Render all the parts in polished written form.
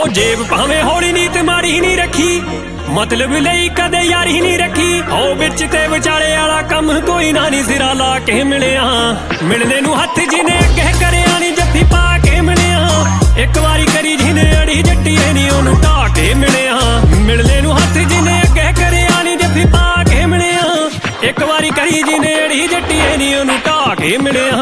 जेब भावें हौली नी ते माड़ी नहीं रखी, मतलब लई कदे यारी नहीं रखी। ओ बिच ते विचाले वाला कम कोई ना नी, सिरा ला के मिलिया मिलने नू हथ जिने अगे करिया नी, जफ्फी पा के मिलिया एक वारी करी जिने अड़ी जट्टीए नी ओनू ढा के मिलिया। मिलने नू हथ जिने अगे करिया नी, जफ्फी पा के मिलिया एक वारी करी जिने अड़ी जट्टीए नी ओनू ढा के मिलिया।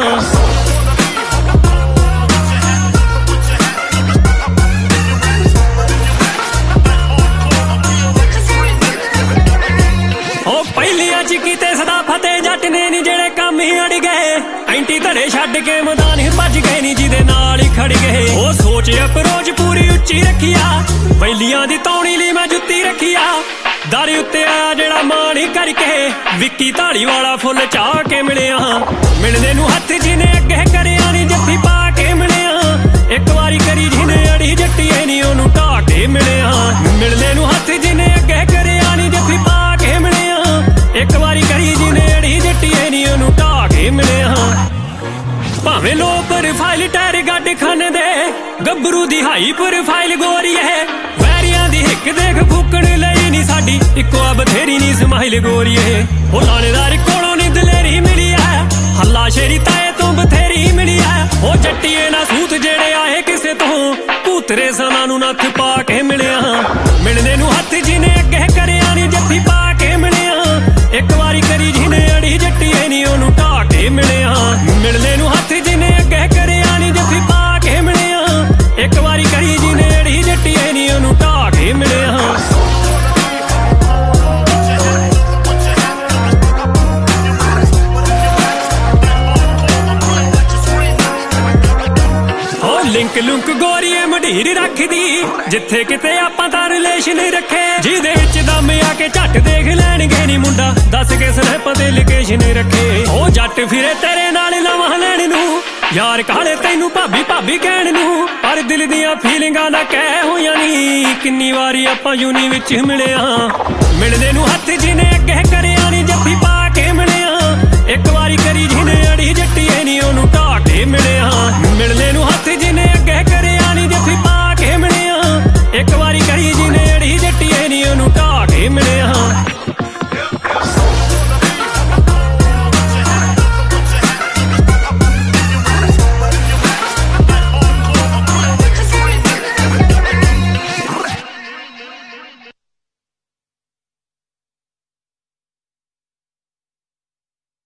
किते सदा फतेह जट ने नी जेड़े काम ही अड़ गए, एंटी धड़े छड्ड के मैदान ही भज गए नी जिदे नाल ही खड़ गए। ओ सोच अप्रोच पूरी उच्ची रखिया, बैलियां दी तौणी ली मैं जुत्ती रखिया। दारी उत्ते आया जेड़ा मान ही करके, विक्की धाड़ी वाला फुल चाह के मिलिया। मिलने नू हथ जिने अगे करिया नी, जफ्फी पा के मिलिया एक वारी करी जिने अड़ी जट्टीए नी ओनू ढा के मिलिया। मिलने नू हथ जिने अगे करिया नी, जफ्फी पा के मिलिया एक वारी करी जिने अड़ी जट्टीए नी ओनू ढा के मिलिया। भावें लो प्रोफाइल टैर गड्ड खाने दे, गब्बरू दी हाई प्रोफाइल गोरी है। वैरियां दी हिक देख फूकण लई नी साडी इको बथेरी नी स्माइल गोरी है। ओ लाणेदार कोलों नी दलेरी मिली है, हल्ला शेरी ताए तो बथेरी मिली है। ओ जट्टीए ना सूत जेड़े आए किसे तो, भूतरे सना नू नथ पा के मिलिया। मिलने नू हथ जिने अगे करिया नी, जफ्फी पा के मिलिया एक वारी करी जिने अड़ी जट्टीए नी ओनू ढा के मिलिया। मिलने नू हथ जिने अगे करिया नी, जफ्फी पा के मिलिया एक वारी करी जिने अड़ी जट्टीए नी ओनू ढा के मिलिया। लिंक लुंक गोरीए मढीर रखदी, जिथे किते आपां तां रिलेशन रखे। जिहदे विच दम आके झट देख लैणगे नी मुंडा, दस के स्नैप ते लोकेशन रखे। ओ जट फिरे तेरे नाल लवां लैण नू, यार काले तैनू भाभी भाभी कहण नू। पर दिल दियां फीलिंगां दा कह होईयां नी, किन्नी वारी आपां यूनी विच मिलिया। मिलने नू हथ